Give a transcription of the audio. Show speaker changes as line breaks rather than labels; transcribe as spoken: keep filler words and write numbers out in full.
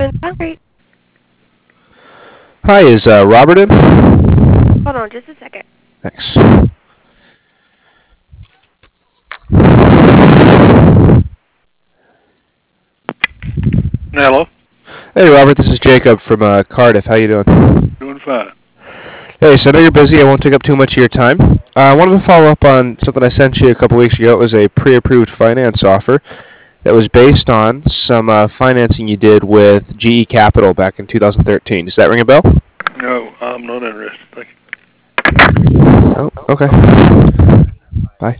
Concrete.
Hi, is uh, Robert in?
Hold on just a second.
Thanks.
Hello.
Hey, Robert, this is Jacob from uh, Cardiff. How you doing?
Doing fine.
Hey, so I know you're busy. I won't take up too much of your time. Uh, I wanted to follow up on something I sent you a couple weeks ago. It was a pre-approved finance offer that was based on some uh, financing you did with G E Capital back in two thousand thirteen. Does that ring a bell?
No, I'm not interested. Thank you.
Oh, okay. Bye.